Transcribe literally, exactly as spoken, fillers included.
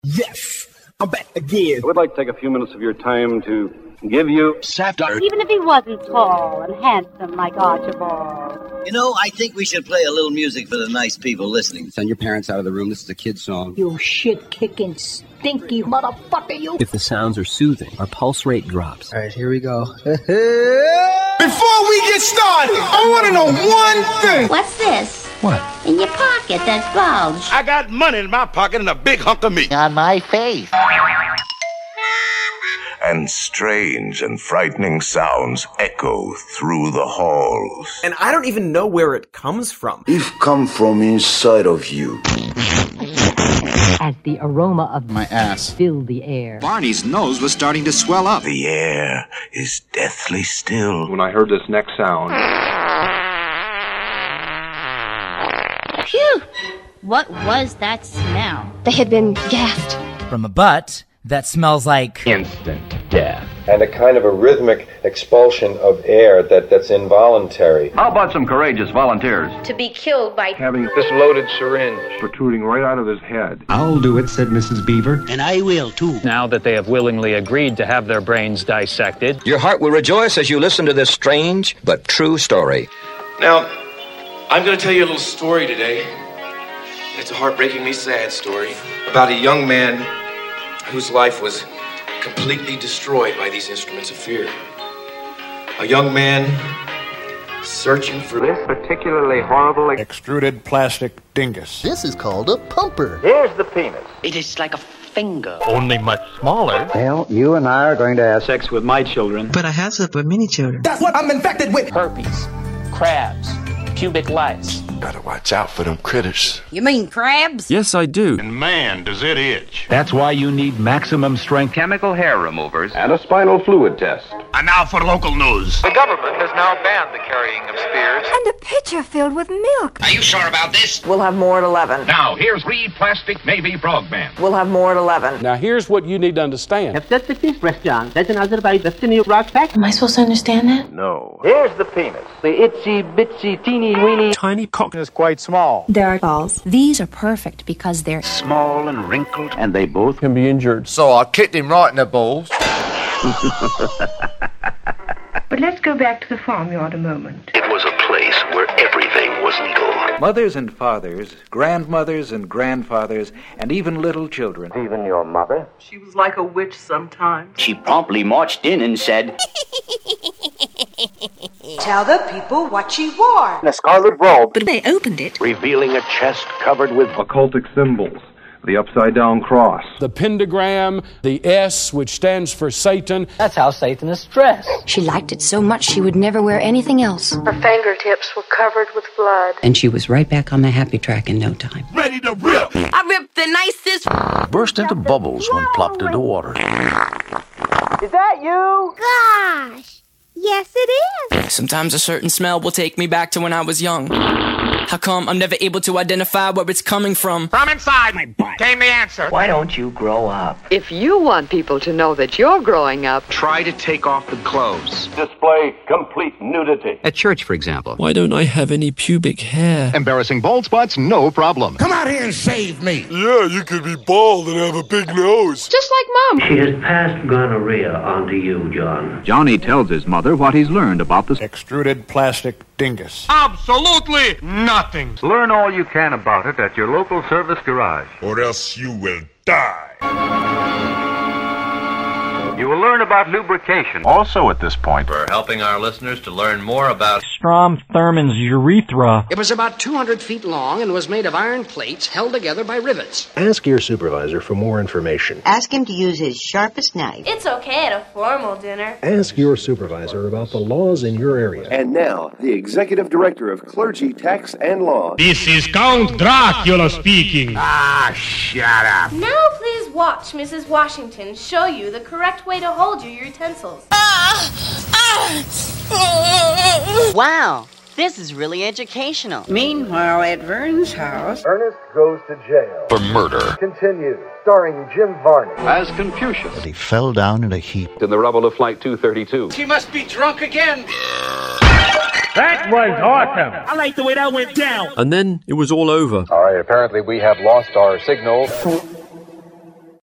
Yes, I'm back again. I would like to take a few minutes of your time to give you satire. Even if he wasn't tall and handsome like Archibald. You know, I think we should play a little music for the nice people listening. Send your parents out of the room. This is a kid's song. You shit-kicking, stinky motherfucker, you. If the sounds are soothing, our pulse rate drops. All right, here we go. Before we get started, I want to know one thing. What's this? What? In your pocket, that bulge. I got money in my pocket and a big hunk of meat. On my face. And strange and frightening sounds echo through the halls. And I don't even know where it comes from. It comes from inside of you. As the aroma of my ass filled the air. Barney's nose was starting to swell up. The air is deathly still. When I heard this next sound... Phew! What was that smell? They had been gassed. From a butt that smells like instant death. And a kind of a rhythmic expulsion of air that, that's involuntary. How about some courageous volunteers? To be killed by having this loaded syringe protruding right out of his head. I'll do it, said Missus Beaver. And I will, too. Now that they have willingly agreed to have their brains dissected, your heart will rejoice as you listen to this strange but true story. Now, I'm going to tell you a little story today. It's a heartbreakingly sad story about a young man whose life was completely destroyed by these instruments of fear. A young man searching for this particularly horrible extruded plastic dingus. This is called a pumper. Here's the penis. It is like a finger. Only much smaller. Well, you and I are going to have sex with my children. But I have sex with many children. That's what I'm infected with. Herpes, crabs, pubic lice. Better watch out for them critters. You mean crabs? Yes, I do. And man, does it itch. That's why you need maximum strength chemical hair removers and a spinal fluid test. And now for local news. The government has now banned the carrying of spears. And a pitcher filled with milk. Are you sure about this? We'll have more at eleven. Now, here's three plastic Navy frogmen. We'll have more at eleven. Now, here's what you need to understand. If that's the case, restaurant, that's another by Destiny Rock Pack. Am I supposed to understand that? No. Here's the penis. The itsy bitsy teeny weeny tiny cock is quite small. There are balls. These are perfect because they're small and wrinkled, and they both can be injured. So I kicked him right in the balls. But let's go back to the farmyard a moment. It was a place where everything was legal. Mothers and fathers, grandmothers and grandfathers, and even little children. Even your mother? She was like a witch sometimes. She promptly marched in and said, Tell the people what she wore. In a scarlet robe. But they opened it, revealing a chest covered with occultic symbols. The upside-down cross. The pentagram, the S, which stands for Satan. That's how Satanists dress. She liked it so much she would never wear anything else. Her fingertips were covered with blood. And she was right back on the happy track in no time. ready to rip. I ripped the nicest. Burst into bubbles when plopped into water. Is that you? Gosh, yes it is. Sometimes a certain smell will take me back to when I was young. How come I'm never able to identify where it's coming from? From inside my butt came the answer. Why don't you grow up? If you want people to know that you're growing up, try to take off the clothes. Display complete nudity. At church, for example. Why don't I have any pubic hair? Embarrassing bald spots? No problem. Come out here and shave me. Yeah, you could be bald and have a big nose. Just like Mom. She has passed gonorrhea onto you, John. Johnny tells his mother what he's learned about the extruded plastic dingus. Absolutely nothing. Learn all you can about it at your local service garage. Or else you will die. You will learn about lubrication. Also at this point, we're helping our listeners to learn more about Strom Thurmond's urethra. It was about two hundred feet long and was made of iron plates held together by rivets. Ask your supervisor for more information. Ask him to use his sharpest knife. It's okay at a formal dinner. Ask your supervisor about the laws in your area. And now, the Executive Director of Clergy, Tax, and Law. This is Count Dracula speaking. Ah, shut up. Now please watch Missus Washington show you the correct way to hold your utensils. Wow, this is really educational. Meanwhile, at Vern's house, Ernest Goes to Jail. For murder. Continues, starring Jim Varney. As Confucius. But he fell down in a heap. In the rubble of Flight two thirty-two. She must be drunk again. That was awesome. I like the way that went down. And then it was all over. All right, apparently we have lost our signal.